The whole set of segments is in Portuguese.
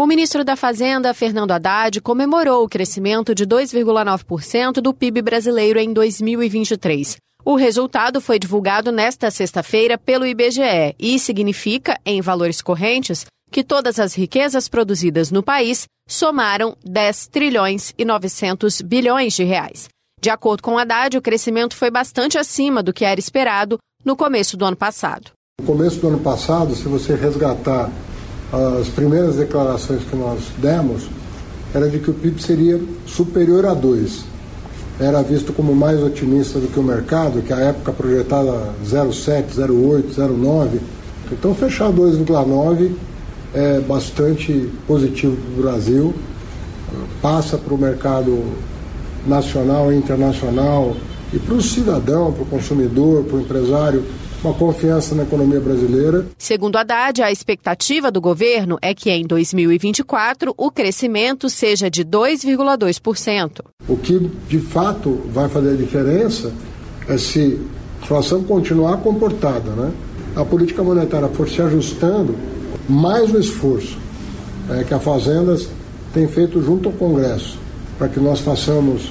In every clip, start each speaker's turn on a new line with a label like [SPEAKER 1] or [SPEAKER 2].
[SPEAKER 1] O ministro da Fazenda, Fernando Haddad, comemorou o crescimento de 2,9% do PIB brasileiro em 2023. O resultado foi divulgado nesta sexta-feira pelo IBGE e significa, em valores correntes, que todas as riquezas produzidas no país somaram 10 trilhões e 900 bilhões de reais. De acordo com Haddad, o crescimento foi bastante acima do que era esperado no começo do ano passado.
[SPEAKER 2] No começo do ano passado, se você resgatar as primeiras declarações que nós demos, era de que o PIB seria superior a 2. Era visto como mais otimista do que o mercado, que à época projetava 0,7, 0,8, 0,9. Então fechar 2,9 é bastante positivo para o Brasil, passa para o mercado nacional e internacional e para o cidadão, para o consumidor, para o empresário, uma confiança na economia brasileira.
[SPEAKER 1] Segundo Haddad, a expectativa do governo é que em 2024 o crescimento seja de 2,2%.
[SPEAKER 2] O que de fato vai fazer a diferença é se a inflação continuar comportada, né? A política monetária for se ajustando, mais o esforço que a Fazenda tem feito junto ao Congresso para que nós façamos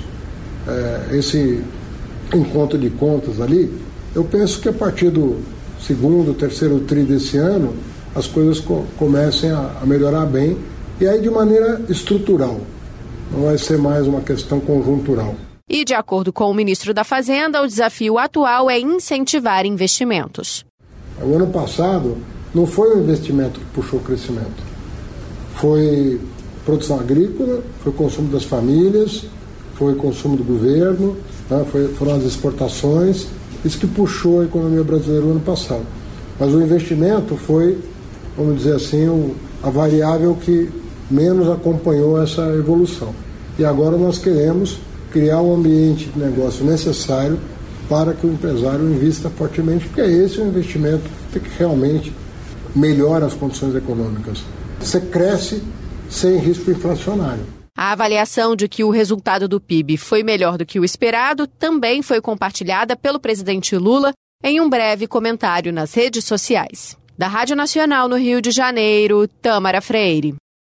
[SPEAKER 2] esse encontro de contas ali. Eu penso que a partir do segundo, terceiro tri desse ano, as coisas comecem a melhorar bem, e aí de maneira estrutural, não vai ser mais uma questão conjuntural.
[SPEAKER 1] E de acordo com o ministro da Fazenda, o desafio atual é incentivar investimentos.
[SPEAKER 2] O ano passado não foi o investimento que puxou o crescimento, foi produção agrícola, foi o consumo das famílias, foi o consumo do governo, né? Foram as exportações. Isso que puxou a economia brasileira no ano passado. Mas o investimento foi, vamos dizer assim, a variável que menos acompanhou essa evolução. E agora nós queremos criar um ambiente de negócio necessário para que o empresário invista fortemente, porque esse é um investimento que realmente melhora as condições econômicas. Você cresce sem risco inflacionário.
[SPEAKER 1] A avaliação de que o resultado do PIB foi melhor do que o esperado também foi compartilhada pelo presidente Lula em um breve comentário nas redes sociais. Da Rádio Nacional no Rio de Janeiro, Tâmara Freire.